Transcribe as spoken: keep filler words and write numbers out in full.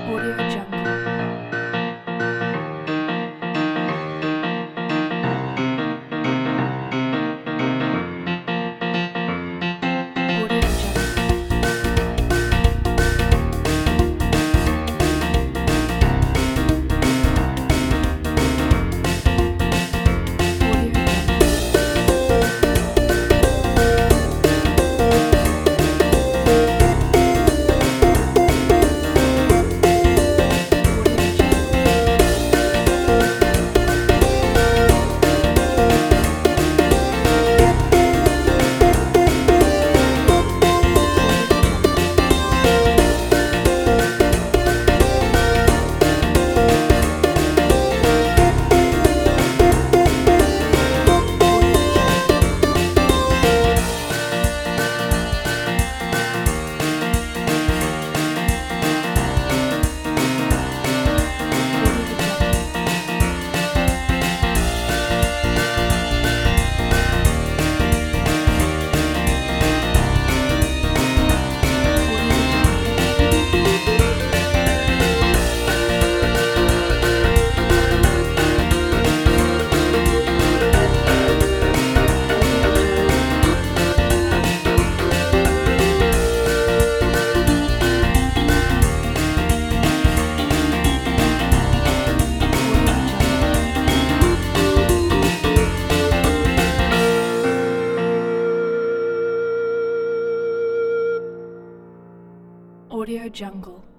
Audio Jungle. Audio Jungle. Audio Jungle. Audio Jungle. Audio Jungle. Audio Jungle. Audio Jungle. Audio Jungle. Audio Jungle. Audio Jungle. Audio Jungle.